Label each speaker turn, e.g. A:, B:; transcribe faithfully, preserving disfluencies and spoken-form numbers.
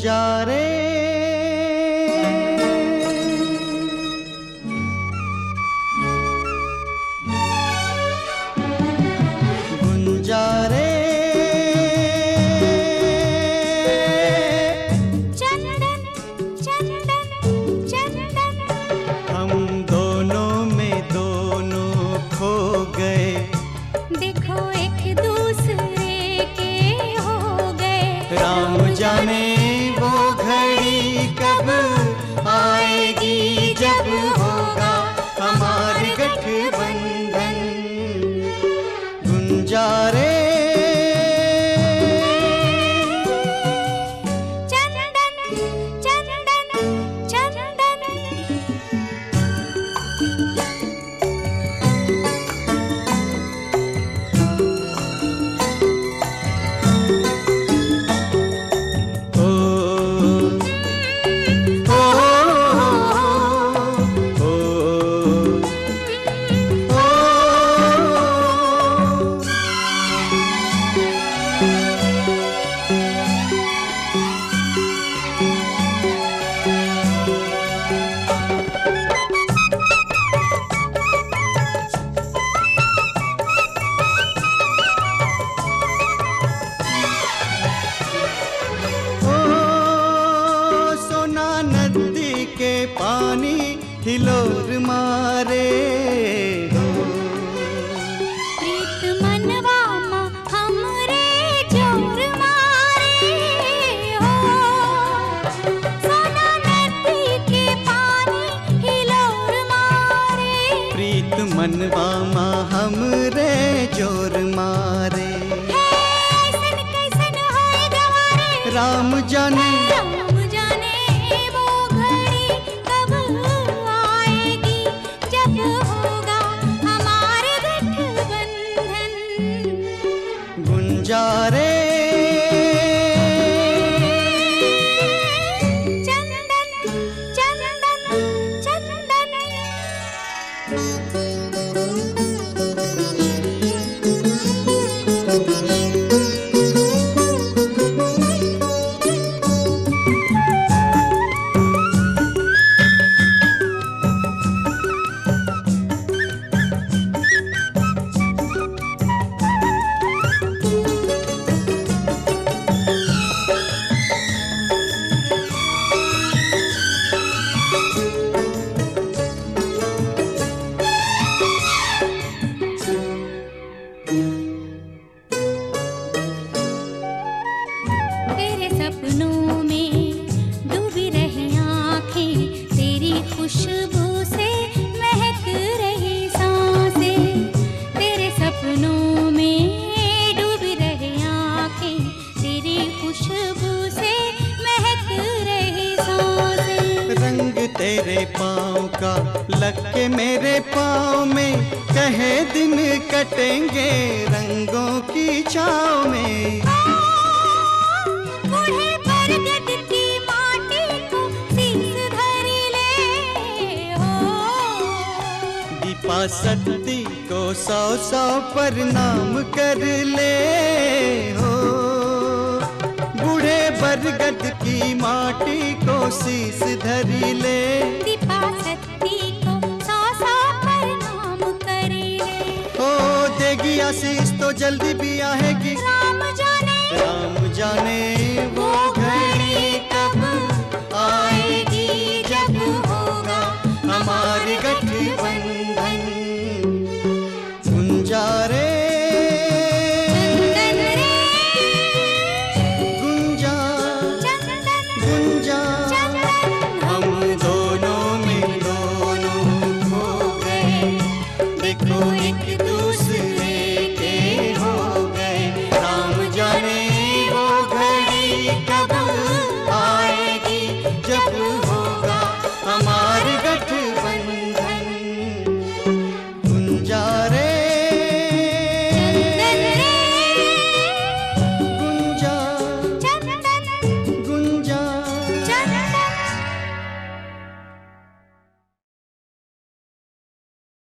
A: गुंजारे गुंजारे
B: चंदन चंदन चंदन
A: हम दोनों में दोनों खो गए।
B: देखो एक दूसरे के हो गए।
A: राम जाने वो घड़ी कब आएगी जब होगा हमारे गठबंधन। गुंजारे
B: चंदन चंदन चंदन
A: ओ ओ ओ ओ ओ सोना नदी के पानी हिलोर मारे हो।
B: प्रीत मनवा माँ हमरे जोर मारे हो। सोना नदी के पानी हिलोर मारे।
A: प्रीत मनवा माँ हमरे जोर मारे।
B: कैसन कैसन होए गवारे।
A: राम जाने
B: राम जाने वो घड़ी कब आएगी जब होगा हमारे गठबंधन।
A: गुंजारे
B: चंदन चंदन चंदन तेरे सपनों में डूबी रही आँखें। तेरी खुशबू से महक रही सांसें। तेरे सपनों में डूबी रही आँखें। तेरी खुशबू से महक रही सांसें।
A: रंग तेरे पाँव का लग के मेरे पाँव में कहे दिन कटेंगे रंगों की छाँव में।
B: बूढ़े बरगद की माटी को शीश धरी ले हो।
A: दीपा सती को सौ सौ प्रणाम कर ले हो। बूढ़े बरगद की माटी को शीश धरी ले।
B: दीपा सती को सौ सौ प्रणाम करे।
A: हो देगी आशीष तो जल्दी भी आएगी।
B: राम जाने
A: राम जाने